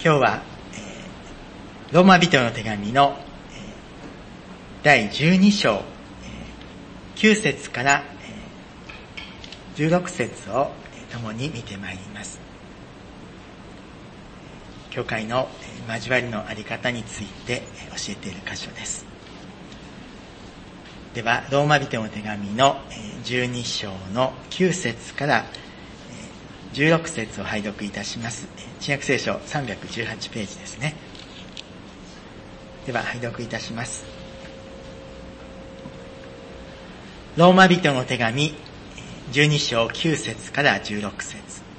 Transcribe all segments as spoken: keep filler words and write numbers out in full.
今日は、えー、ローマ人の手紙の、えー、だいじゅうに章、えー、きゅう節から、えー、じゅうろく節を、えー、共に見てまいります。教会の、えー、交わりのあり方について、えー、教えている箇所です。では、ローマ人の手紙の、えー、じゅうに章のきゅう節から、じゅうろく節を拝読いたします。新約聖書さんびゃくじゅうはちページですね。では拝読いたします。ローマ人の手紙じゅうに章きゅう節からじゅうろく節。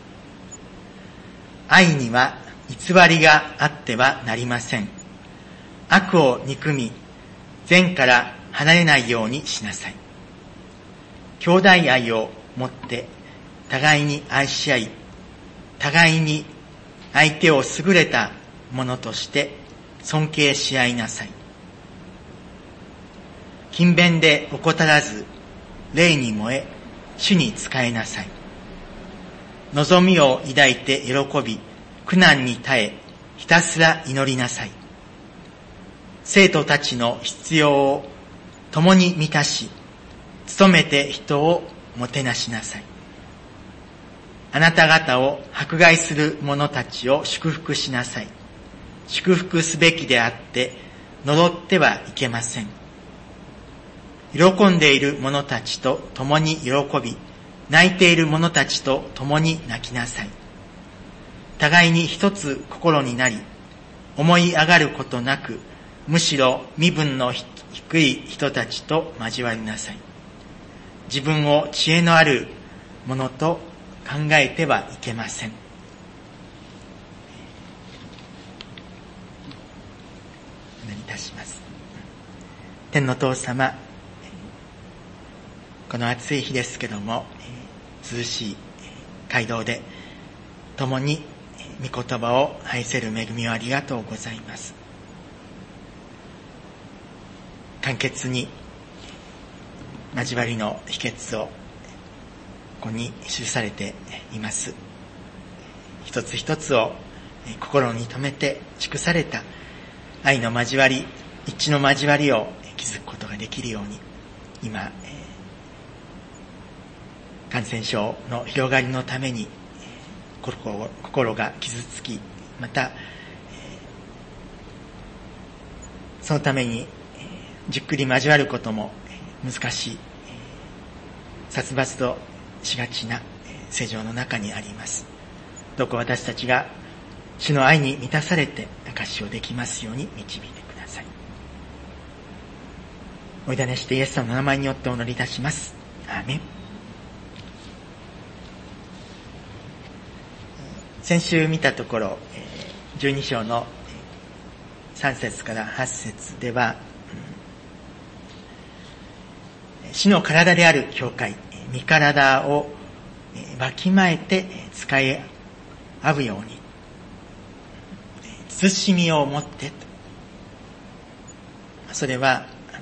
愛には偽りがあってはなりません。悪を憎み、善から離れないようにしなさい。兄弟愛をもって互いに愛し合い、互いに相手を優れたものとして尊敬し合いなさい。勤勉で怠らず、霊に燃え、主に仕えなさい。望みを抱いて喜び、苦難に耐え、ひたすら祈りなさい。生徒たちの必要を共に満たし、努めて人をもてなしなさい。あなた方を迫害する者たちを祝福しなさい。祝福すべきであって、呪ってはいけません。喜んでいる者たちと共に喜び、泣いている者たちと共に泣きなさい。互いに一つ心になり、思い上がることなく、むしろ身分の低い人たちと交わりなさい。自分を知恵のある者と考えてはいけません。お願いいたします。天の父様、この暑い日ですけども、涼しい街道で共に御言葉を愛せる恵みをありがとうございます。簡潔に交わりの秘訣をここに記されています。一つ一つを心に留めて祝された愛の交わり、一致の交わりを築くことができるように、今感染症の広がりのために心が傷つき、またそのためにじっくり交わることも難しい、殺伐としがちな世情の中にあります。どうか私たちが主の愛に満たされて証しをできますように導いてください。お委ねしてイエス様の名前によってお祈りいたします。アーメン。先週見たところ、じゅうに章のさん節からはち節では、主の体である教会、御体をわきまえて使い合うように、慎みを持ってと。それは、あの、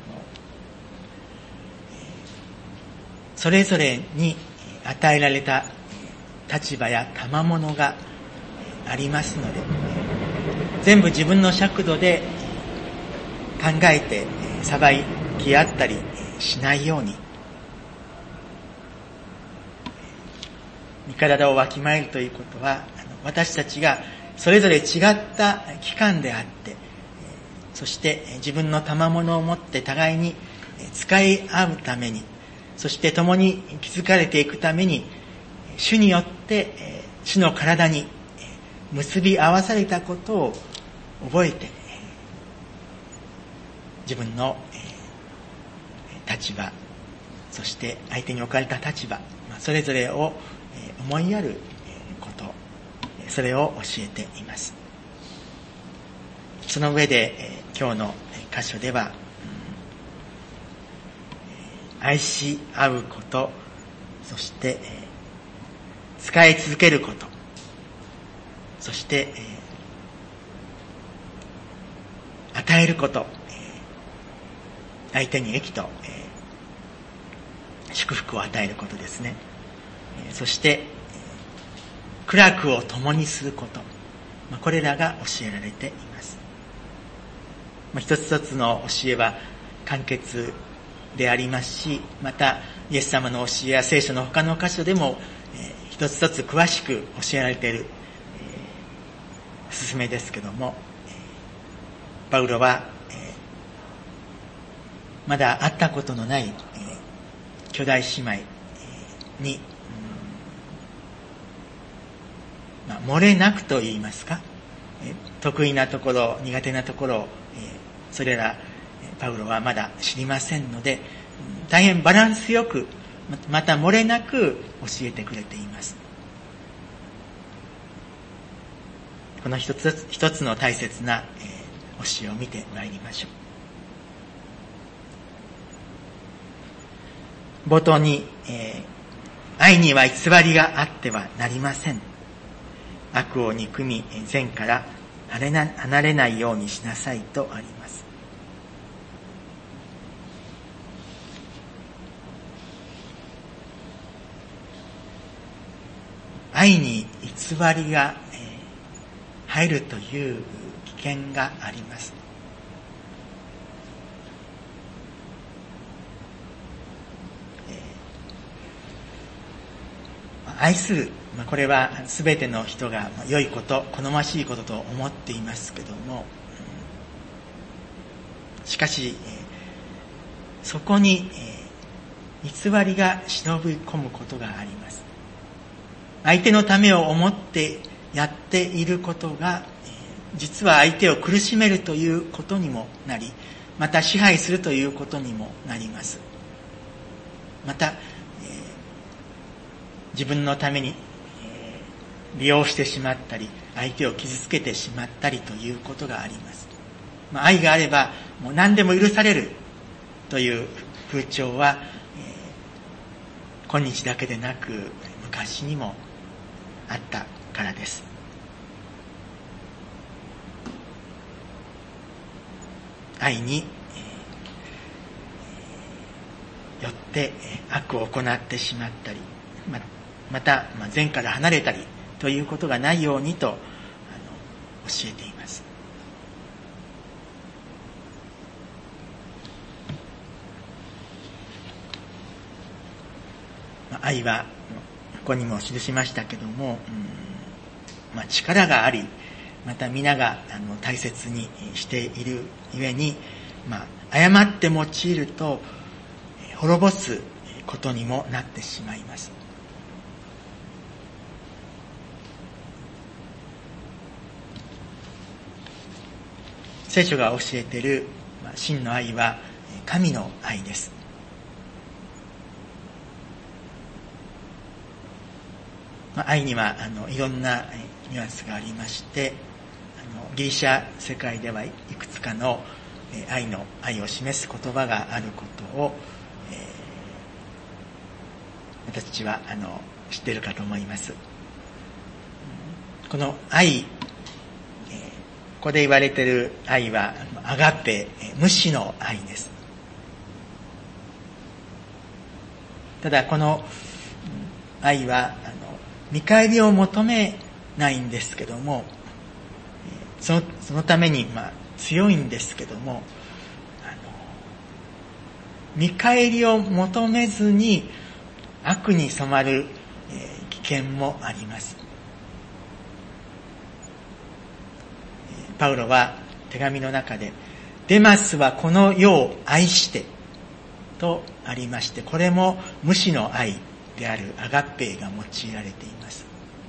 それぞれに与えられた立場や賜物がありますので、全部自分の尺度で考えて裁き合ったりしないように、御体をわきまえるということは、私たちがそれぞれ違った期間であって、そして自分の賜物を持って互いに使い合うために、そして共に築かれていくために、主によって主の体に結び合わされたことを覚えて、自分の立場、そして相手に置かれた立場、それぞれを思いやること、それを教えています。その上で今日の箇所では、愛し合うこと、そして使い続けること、そして与えること、相手に益と祝福を与えることですね。そして苦楽を共にすること、 これらが教えられています。一つ一つの教えは簡潔でありますし、またイエス様の教えや聖書の他の箇所でも、えー、一つ一つ詳しく教えられている、えー、勧めですけども、えー、パウロは、えー、まだ会ったことのない、えー、兄弟姉妹、えー、に、まあ、漏れなくと言いますか、えー、得意なところ苦手なところ、えー、それらパウロはまだ知りませんので、大変バランスよく、また漏れなく教えてくれています。この一つ一つの大切な、えー、教えを見てまいりましょう。冒頭に、えー、愛には偽りがあってはなりません。悪を憎み、善から離れないようにしなさいとあります。愛に偽りが入るという危険があります。愛する、これはすべての人が良いこと、好ましいことと思っていますけども、しかしそこに偽りが忍び込むことがあります。相手のためを思ってやっていることが、実は相手を苦しめるということにもなり、また支配するということにもなります。また、えー、自分のために、えー、利用してしまったり、相手を傷つけてしまったりということがあります。まあ、愛があればもう何でも許されるという風潮は、えー、今日だけでなく昔にもあったからです。愛によって悪を行ってしまったり、また善から離れたりということがないようにとあの教えています。愛はここにも記しましたけども、うんまあ、力があり、また皆があの大切にしているゆえに、まあ、誤って用いると滅ぼすことにもなってしまいます。聖書が教えている、まあ、真の愛は神の愛です。まあ、愛にはあのいろんなニュアンスがありまして、あのギリシャ世界ではいくつかの愛の愛を示す言葉があることを、えー、私たちはあの知っているかと思います。この愛、えー、ここで言われている愛はアガペ、無私の愛です。ただこの愛はあの見返りを求めないんですけども、その、そのためにまあ強いんですけども、あの見返りを求めずに悪に染まる、えー、危険もあります。パウロは手紙の中で、デマスはこの世を愛してとありまして、これも無私の愛であるアガッペーが用いられています。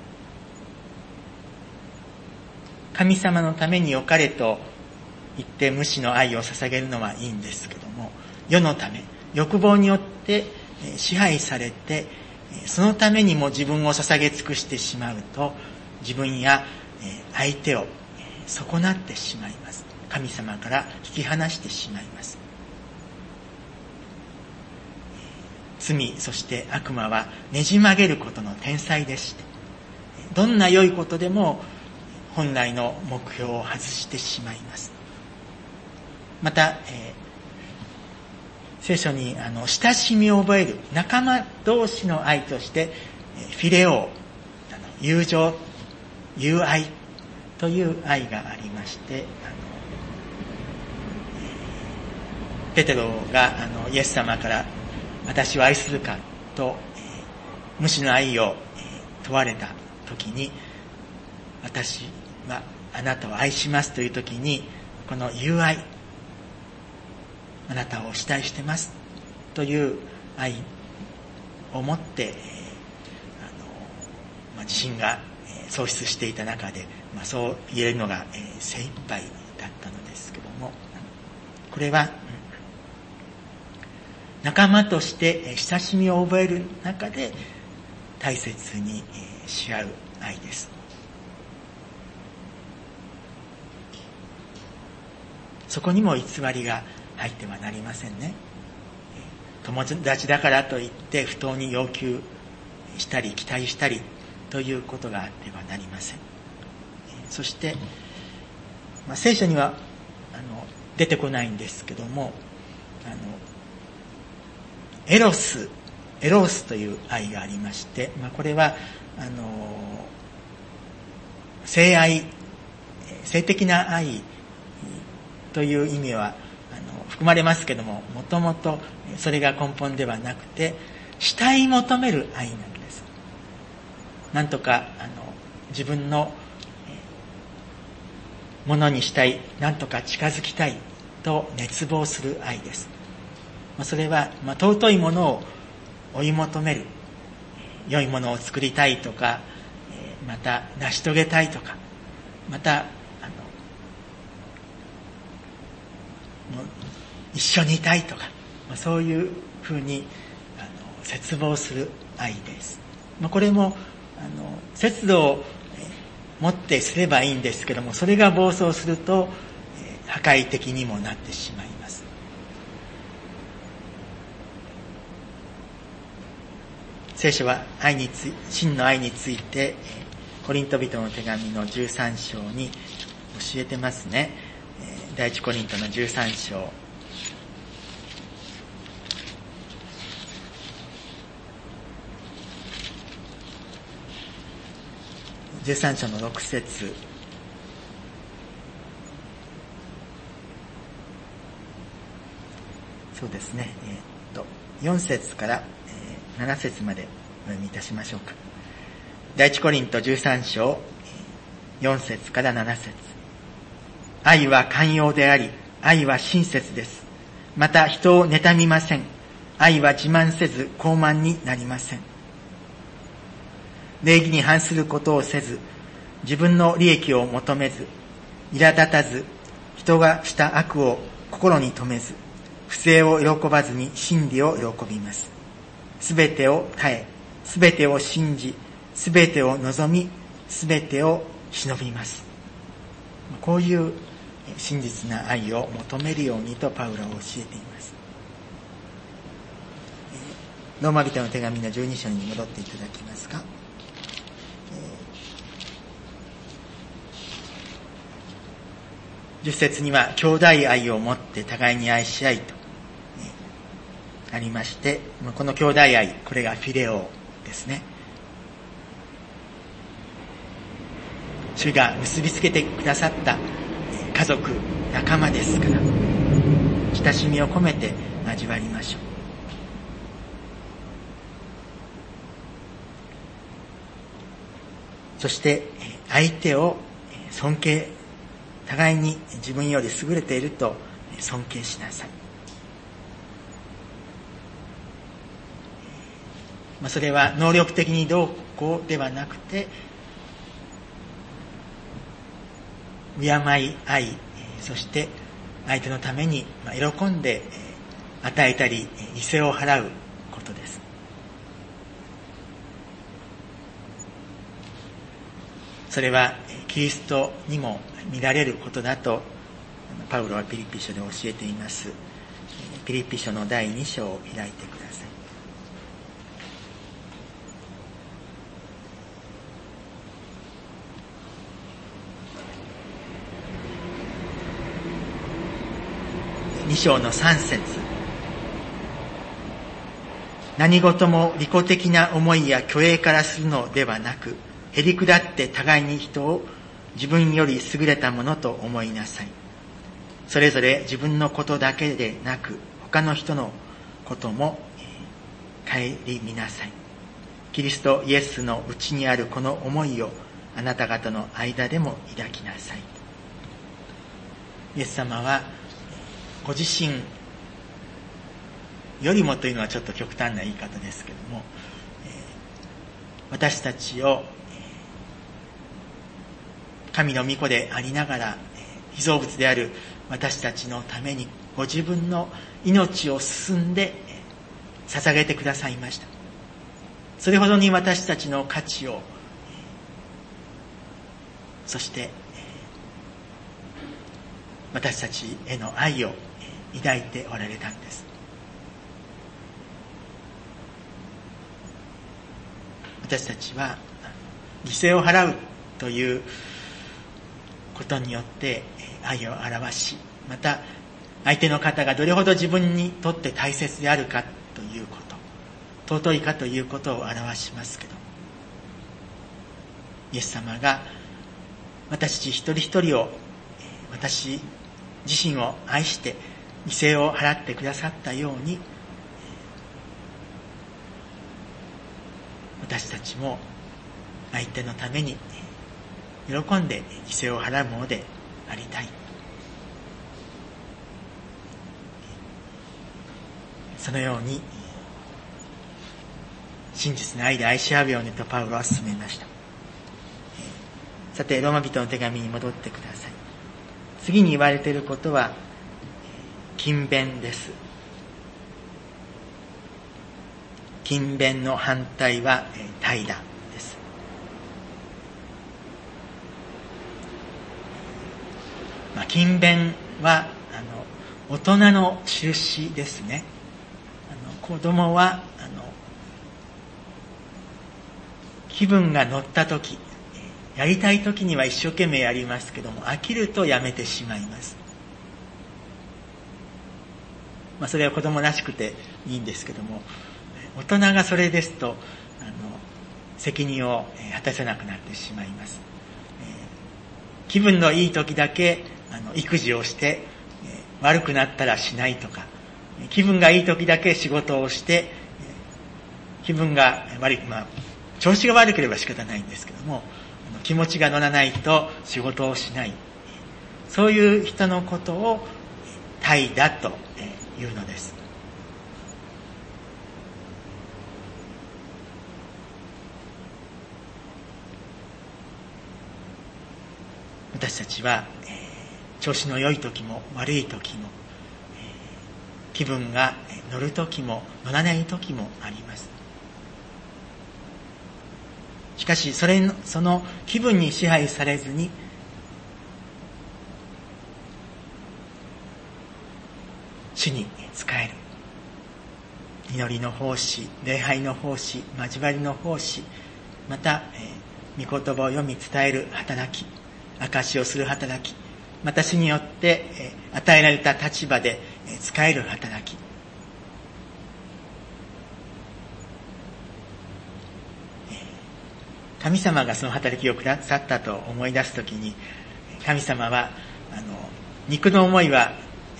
神様のために良かれと言って無私の愛を捧げるのはいいんですけども、世のため、欲望によって支配されて、そのためにも自分を捧げ尽くしてしまうと、自分や相手を損なってしまいます。神様から引き離してしまいます。罪、そして悪魔はねじ曲げることの天才でして、どんな良いことでも本来の目標を外してしまいます。また、えー、聖書にあの親しみを覚える仲間同士の愛としてフィレオ、友情、友愛という愛がありまして、あのペテロがあのイエス様から私を愛するかと、えー、無私の愛を、えー、問われた時に、私はあなたを愛しますという時に、この友愛、あなたをお慕いしてますという愛を持って、えーあのまあ、自信が、えー、喪失していた中で、まあ、そう言えるのが、えー、精一杯だったのですけども、これは仲間として親しみを覚える中で大切にし合う愛です。そこにも偽りが入ってはなりませんね。友達だからといって不当に要求したり期待したりということがあってはなりません。そして、まあ、聖書にはあの出てこないんですけども、あのエロス、エロスという愛がありまして、まあ、これは、あの、性愛、性的な愛という意味は、あの、含まれますけども、もともとそれが根本ではなくて、慕い求める愛なんです。なんとか、あの、自分のものにしたい、なんとか近づきたいと熱望する愛です。それは、まあ、尊いものを追い求める、良いものを作りたいとか、また成し遂げたいとか、またあのもう一緒にいたいとか、まあ、そういうふうにあの切望する愛です。まあ、これもあの節度を持ってすればいいんですけども、それが暴走すると破壊的にもなってしまいます。聖書は愛につい真の愛についてコリント人の手紙のじゅうさん章に教えてますね。第一コリントのじゅうさん章じゅうさん章のろく節、そうですね、えー、っとよん節からなな節までお読みいたしましょうか。第一コリントじゅうさん章よん節からなな節。愛は寛容であり、愛は親切です。また人を妬みません。愛は自慢せず傲慢になりません。礼儀に反することをせず、自分の利益を求めず、苛立たず、人がした悪を心に留めず、不正を喜ばずに真理を喜びます。すべてを耐え、すべてを信じ、すべてを望み、すべてを忍びます。こういう真実な愛を求めるようにとパウロは教えています。ローマ人の手紙のじゅうに章に戻っていただけますか。じゅっ節には兄弟愛を持って互いに愛し合いとありまして、この兄弟愛、これがフィレオですね。主が結びつけてくださった家族、仲間ですから、親しみを込めて交わりましょう。そして相手を尊敬、互いに自分より優れていると尊敬しなさい。まあ、それは能力的にどうこうではなくて、敬い合い、そして相手のために喜んで与えたり犠牲を払うことです。それはキリストにも見られることだとパウロはピリピ書で教えています。ピリピ書のだいに章を開いてください。に章のさん節。何事も利己的な思いや虚栄からするのではなく、へりくだって互いに人を自分より優れたものと思いなさい。それぞれ自分のことだけでなく、他の人のことも顧みなさい。キリストイエスのうちにあるこの思いをあなた方の間でも抱きなさい。イエス様はご自身よりもというのはちょっと極端な言い方ですけども、私たちを神の御子でありながら被造物である私たちのためにご自分の命を進んで捧げてくださいました。それほどに私たちの価値を、そして私たちへの愛を抱いておられたんです。私たちは犠牲を払うということによって愛を表し、また相手の方がどれほど自分にとって大切であるかということ、尊いかということを表しますけど、イエス様が私たち一人一人を、私自身を愛して犠牲を払ってくださったように、私たちも相手のために喜んで犠牲を払うものでありたい。そのように真実の愛で愛し合うようにとパウロは進めました。さて、ローマ人の手紙に戻ってください。次に言われていることは勤勉です。勤勉の反対は怠惰です。まあ、勤勉はあの大人の印ですね。あの子供はあの気分が乗ったとき、やりたいときには一生懸命やりますけども、飽きるとやめてしまいます。まあ、それは子供らしくていいんですけども、大人がそれですとあの責任を果たせなくなってしまいます。えー、気分のいい時だけあの育児をして、えー、悪くなったらしないとか、気分がいい時だけ仕事をして、えー、気分が悪い、まあ調子が悪ければ仕方ないんですけども、気持ちが乗らないと仕事をしない、そういう人のことを怠惰というのです。私たちは、えー、調子の良い時も悪い時も、えー、気分が乗る時も乗らない時もあります。しかしそれのその気分に支配されずに、主に仕える祈りの奉仕、礼拝の奉仕、交わりの奉仕、また、えー、御言葉を読み伝える働き、証しをする働き、また主によって、えー、与えられた立場で、えー、使える働き、えー、神様がその働きをくださったと思い出すときに、神様はあの肉の思いは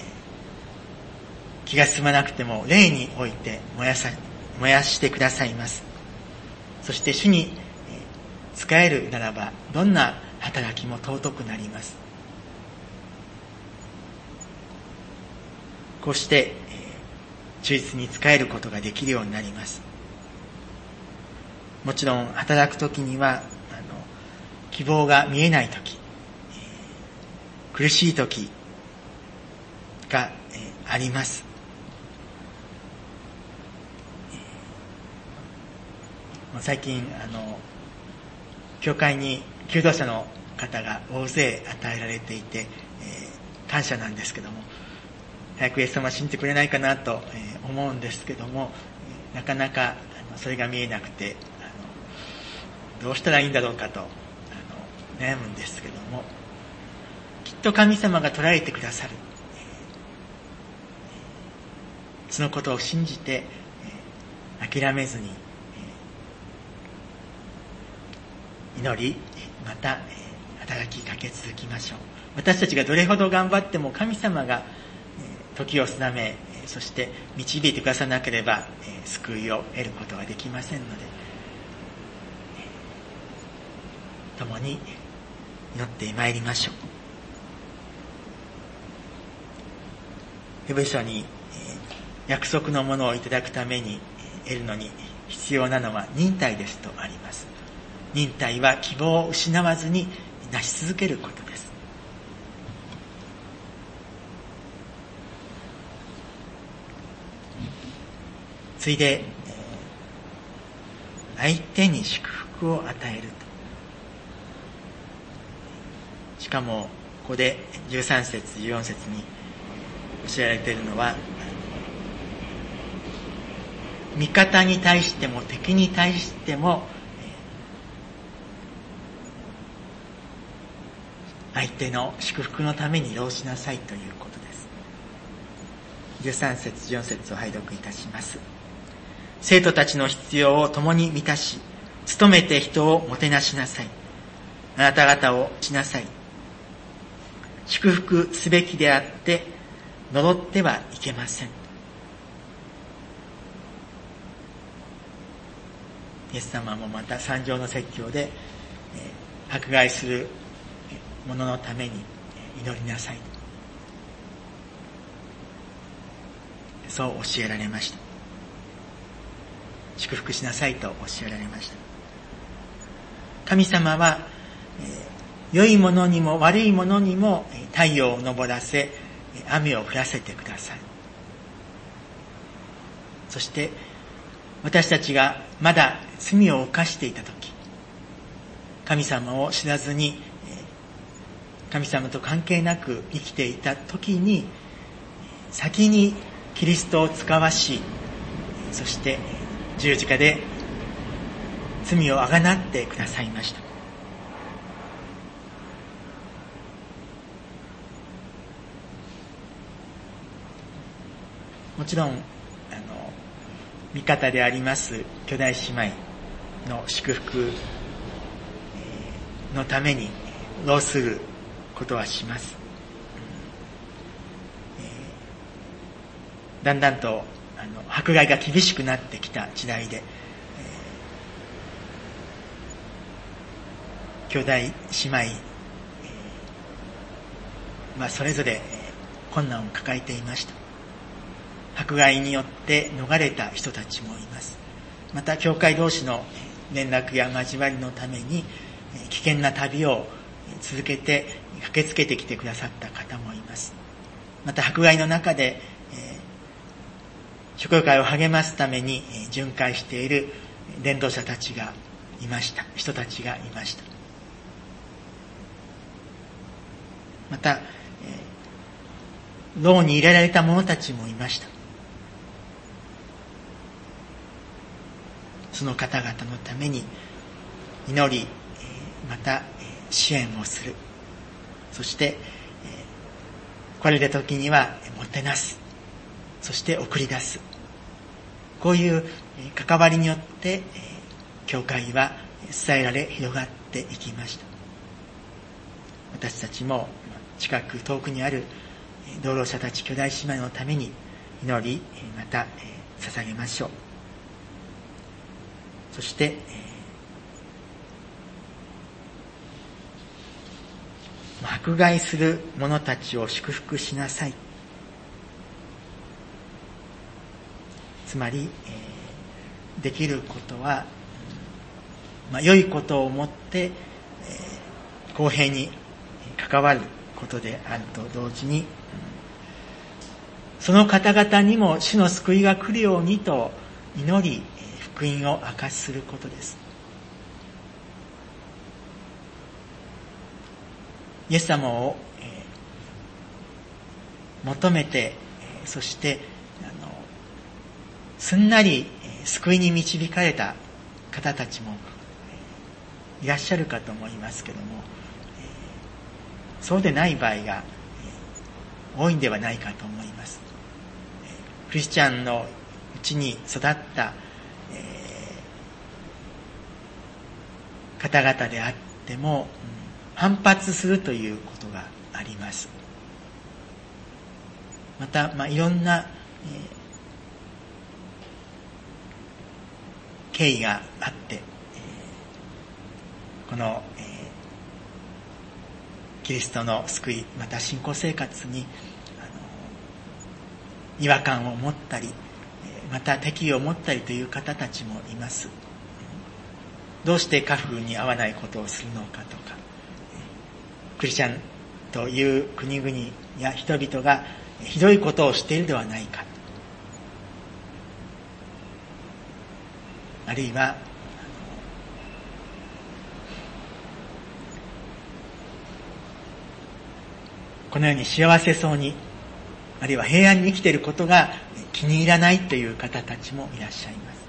気が進まなくても霊において燃やさ、燃やしてくださいます。そして主に仕えるならばどんな働きも尊くなります。こうして忠実に仕えることができるようになります。もちろん働くときにはあの希望が見えないとき、苦しいときがあります。最近あの教会に求道者の方が大勢与えられていて、えー、感謝なんですけども、早くイエス様を信じてくれないかなと、えー、思うんですけども、なかなかあのそれが見えなくて、あのどうしたらいいんだろうかとあの悩むんですけども、きっと神様が捉えてくださる、えー、そのことを信じて、えー、諦めずに祈り、また働きかけ続きましょう。私たちがどれほど頑張っても神様が時を定め、そして導いてくださらなければ救いを得ることができませんので、共に祈ってまいりましょう。ヘブル書に約束のものをいただくために得るのに必要なのは忍耐ですとあります。忍耐は希望を失わずになし続けることです。ついで相手に祝福を与えると。しかもここでじゅうさん節じゅうよん節に教えられているのは、味方に対しても敵に対しても相手の祝福のために労しなさいということです。じゅうさん節じゅうよん節を拝読いたします。生徒たちの必要を共に満たし、努めて人をもてなしなさい。あなた方をしなさい。祝福すべきであって呪ってはいけません。イエス様もまた三条の説教で、えー、迫害する者のために祈りなさい、そう教えられました。祝福しなさいと教えられました。神様は、えー良いものにも悪いものにも太陽を昇らせ、雨を降らせてください。そして私たちがまだ罪を犯していたとき、神様を知らずに神様と関係なく生きていたときに、先にキリストを使わし、そして十字架で罪をあがなってくださいました。もちろん、あの、味方であります兄弟姉妹の祝福のために労することはします。だんだんとあの迫害が厳しくなってきた時代で、兄弟姉妹はそれぞれ困難を抱えていました。迫害によって逃れた人たちもいます。また教会同士の連絡や交わりのために危険な旅を続けて駆けつけてきてくださった方もいます。また迫害の中で祝福会を励ますために巡回している伝道者たちがいました人たちがいました。また牢に入れられた者たちもいました。その方々のために祈り、また支援をする。そして来られた時にはもてなす。そして送り出す。こういう関わりによって教会は伝えられ広がっていきました。私たちも近く遠くにある同労者たち兄弟姉妹のために祈り、また捧げましょう。そして、迫害する者たちを祝福しなさい。つまり、できることは、まあ、良いことをもって、公平に関わることであると同時に、その方々にも主の救いが来るようにと祈り、福音を明かしすることです。イエス様を、えー、求めて、えー、そしてあのすんなり、えー、救いに導かれた方たちも、えー、いらっしゃるかと思いますけども、えー、そうでない場合が、えー、多いんではないかと思います。えー、クリスチャンのうちに育った、えー、方々であっても、うん反発するということがあります。また、まあ、いろんな、えー、経緯があって、えー、この、えー、キリストの救い、また信仰生活にあの違和感を持ったり、また敵意を持ったりという方たちもいます。どうして家風に合わないことをするのかとか、クリスチャンという国々や人々がひどいことをしているではないか、あるいはこのように幸せそうに、あるいは平安に生きていることが気に入らないという方たちもいらっしゃいます。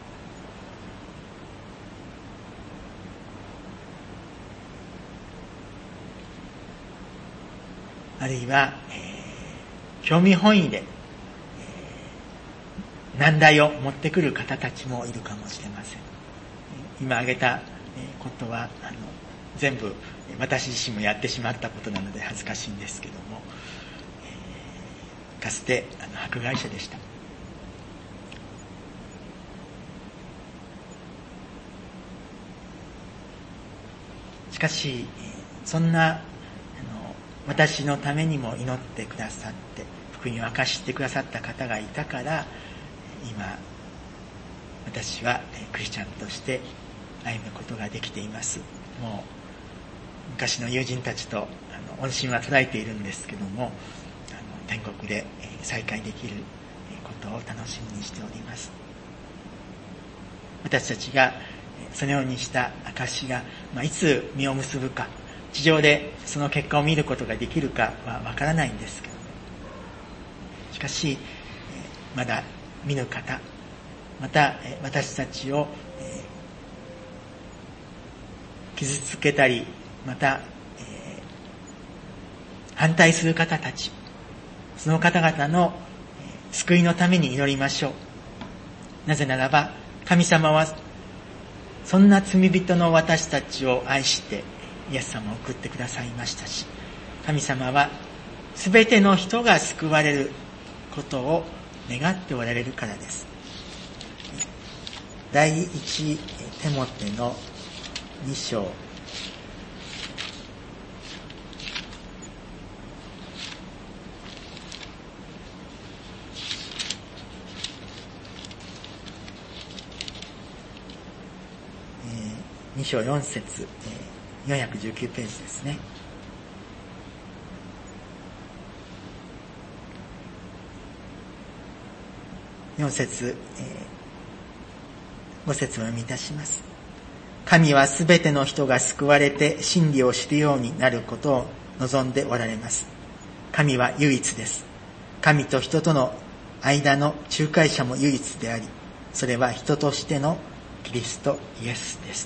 あるいは、えー、興味本位で、えー、難題を持ってくる方たちもいるかもしれません。今挙げたことはあの全部私自身もやってしまったことなので恥ずかしいんですけども、えー、かつてあの迫害者でした。しかしそんなあの私のためにも祈ってくださって福音を明かしてくださった方がいたから今私はクリスチャンとして歩むことができています。もう昔の友人たちとあの音信は途絶えているんですけども、あの天国で再会できることを楽しみにしております。私たちがそのようにした証が、まあ、いつ実を結ぶか、地上でその結果を見ることができるかはわからないんですけども、しかしまだ見ぬ方、また私たちを傷つけたり、また反対する方たち、その方々の救いのために祈りましょう。なぜならば神様はそんな罪人の私たちを愛してイエス様を送ってくださいましたし、神様はすべての人が救われることを願っておられるからです。第一テモテのに章に章よん節、よんひゃくじゅうきゅうページですね。よん節、ご節を読みいたします。神はすべての人が救われて真理を知るようになることを望んでおられます。神は唯一です。神と人との間の仲介者も唯一であり、それは人としてのキリストイエスです。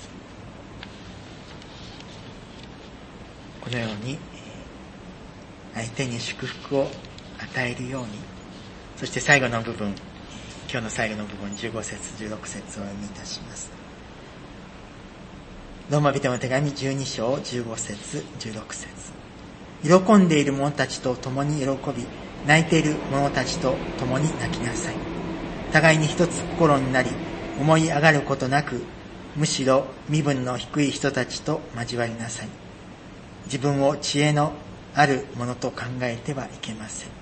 このように相手に祝福を与えるように、そして最後の部分、今日の最後の部分じゅうご節じゅうろく節をお読みいたします。ローマ人の手紙じゅうに章じゅうご節じゅうろく節、喜んでいる者たちと共に喜び、泣いている者たちと共に泣きなさい。互いに一つ心になり、思い上がることなく、むしろ身分の低い人たちと交わりなさい。自分を知恵のあるものと考えてはいけません。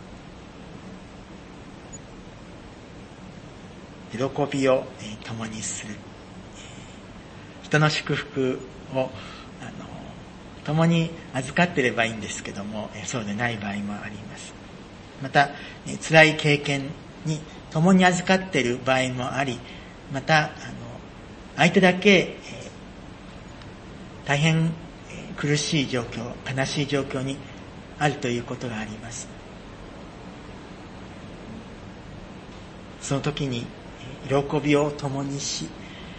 喜びを共にする。人の祝福をあの共に預かっていればいいんですけども、そうでない場合もあります。また辛い経験に共に預かっている場合もあり、またあの相手だけ大変苦しい状況、悲しい状況にあるということがあります。その時に喜びを共にし、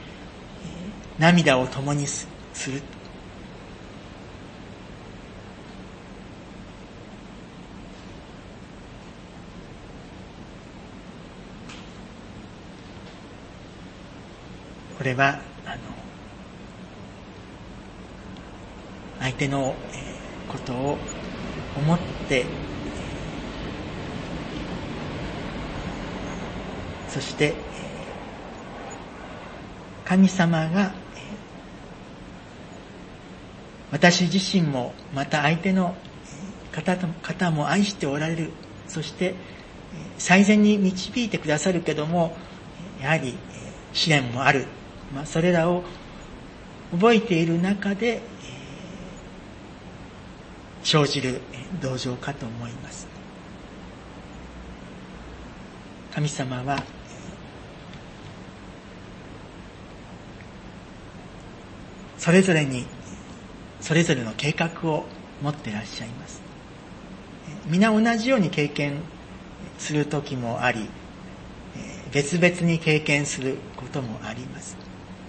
涙を共にする。これはあの相手のことを思ってそして神様が私自身もまた相手の方と方も愛しておられる、そして最善に導いてくださるけどもやはり試練もある、まあ、それらを覚えている中で生じる同情かと思います。神様はそれぞれにそれぞれの計画を持っていらっしゃいます。皆同じように経験する時もあり、別々に経験することもあります。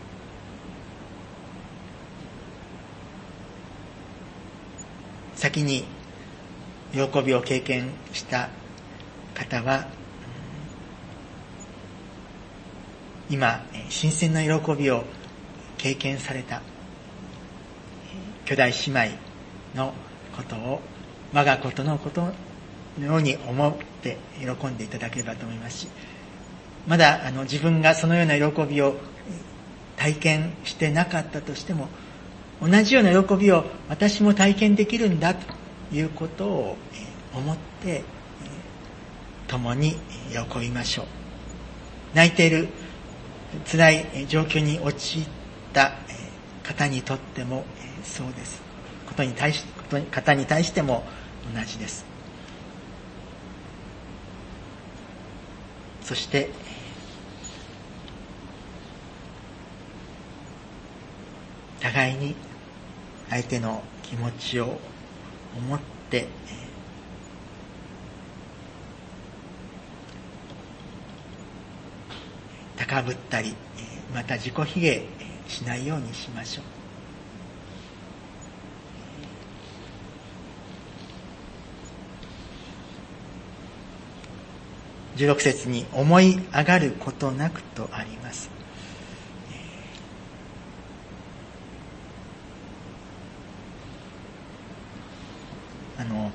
先に喜びを経験した方は今新鮮な喜びを経験された兄弟姉妹のことを我がことのことのように思って喜んでいただければと思いますし、まだあの自分がそのような喜びを体験してなかったとしても、同じような喜びを私も体験できるんだということを思って共に喜びましょう。泣いている辛い状況に陥った方にとってもそうです。ことに対し、方に対しても同じです。そして互いに相手の気持ちを思って高ぶったりまた自己卑下しないようにしましょう。じゅうろく節に思い上がることなくとあります。あの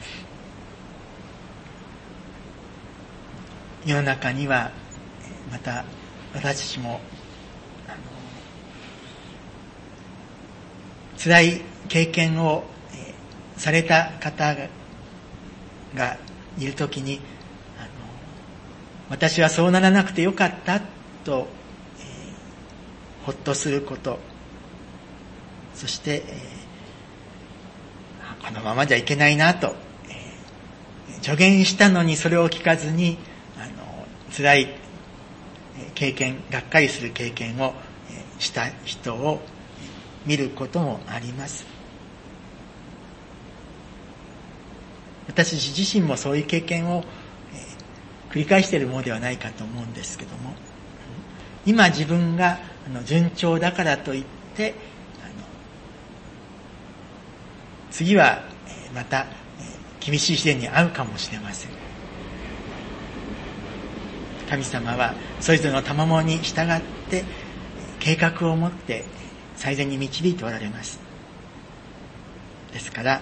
世の中にはまた私たちもあの辛い経験をされた方がいるときに、あの私はそうならなくてよかったと、えー、ほっとすること、そして、えー、このままじゃいけないなと、えー、助言したのにそれを聞かずにあの辛い経験、がっかりする経験をした人を見ることもあります。私自身もそういう経験を繰り返しているものではないかと思うんですけども、今自分が順調だからといって次はまた厳しい試練に遭うかもしれません。神様はそれぞれの賜物に従って計画を持って最善に導いておられます。ですから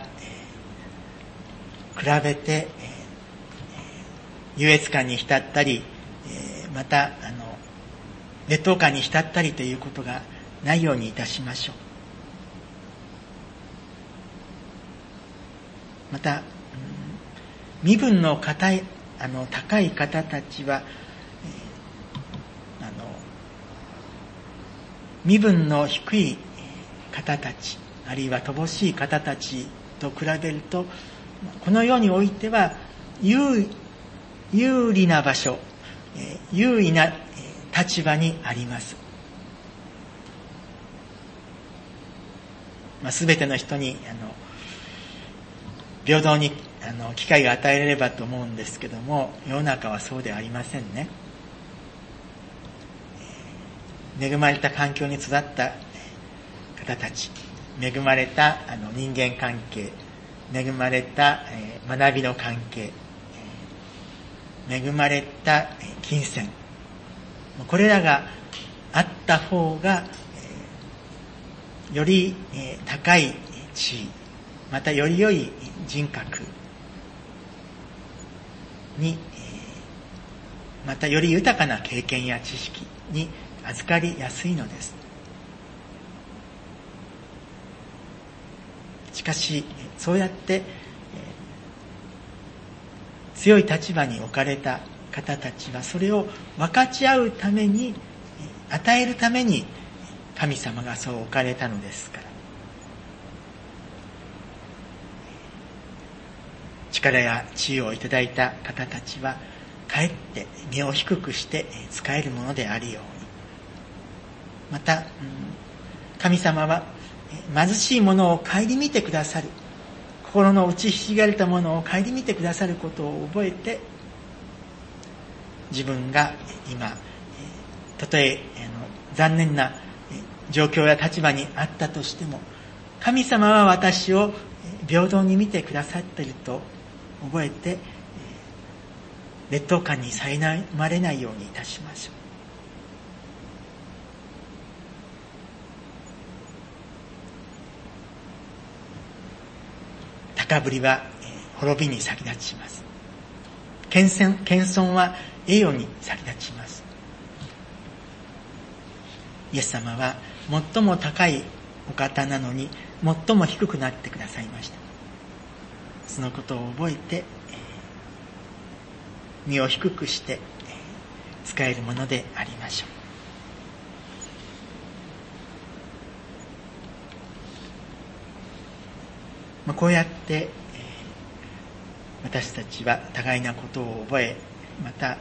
比べて優越感に浸ったり、またあの劣等感に浸ったりということがないようにいたしましょう。また身分の高いあの高い方たちはあの身分の低い方たち、あるいは乏しい方たちと比べると、この世においては有有利な場所、優位な立場にあります。まあ、全ての人にあの平等にあの機会が与えられればと思うんですけども、世の中はそうではありませんね。恵まれた環境に育った方たち、恵まれたあの人間関係、恵まれた、えー、学びの関係、えー、恵まれた金銭、これらがあった方が、えー、より、えー、高い地位、 またより良い人格に、またより豊かな経験や知識に預かりやすいのです。しかしそうやって強い立場に置かれた方たちはそれを分かち合うために、与えるために神様がそう置かれたのですから、力や知恵をいただいた方たちはかえって身を低くして使えるものであるように、また神様は貧しいものを顧みてくださる、心の内ひしがれたものを顧みてくださることを覚えて、自分が今たとえ残念な状況や立場にあったとしても、神様は私を平等に見てくださっていると覚えて、劣等感に苛まれないようにいたしましょう。高ぶりは滅びに先立ちます。謙遜、謙遜は栄誉に先立ちます。イエス様は最も高いお方なのに最も低くなってくださいました。そのことを覚えて身を低くして使えるものでありましょう。こうやって私たちは互いなことを覚え、またあの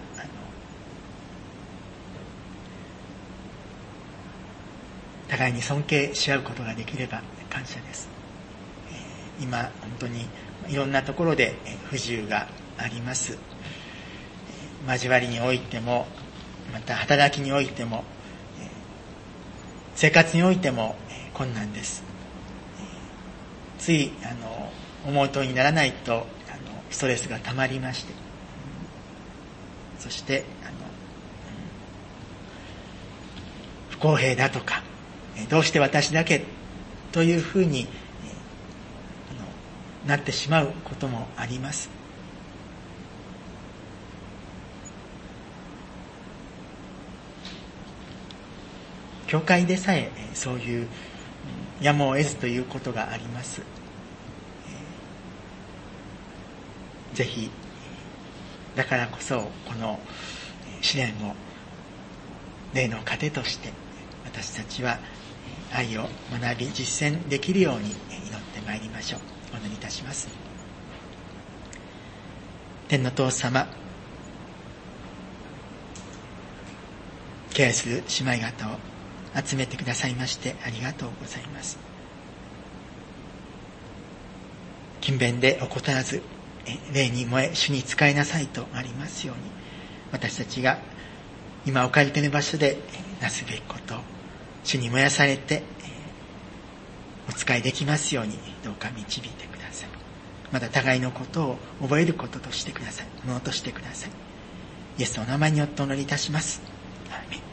互いに尊敬し合うことができれば感謝です。今本当にいろんなところで不自由があります。交わりにおいても、また働きにおいても、生活においても困難です。ついあの思う通りにならないとあのストレスがたまりまして、そしてあの不公平だとか、どうして私だけというふうになってしまうこともあります。教会でさえそういうやむを得ずということがあります。ぜひだからこそこの試練を霊の糧として私たちは愛を学び実践できるように祈ってまいりましょう。お祈りいたします。天の父様、敬愛する姉妹方を集めてくださいましてありがとうございます。勤勉で怠らず霊に燃え主に仕えなさいとありますように、私たちが今置かれている場所でなすべきことを主に燃やされてお使いできますようにどうか導いてください。また互いのことを覚えることとしてください。ものとしてください。イエスのお名前によってお祈りいたします。アーメン。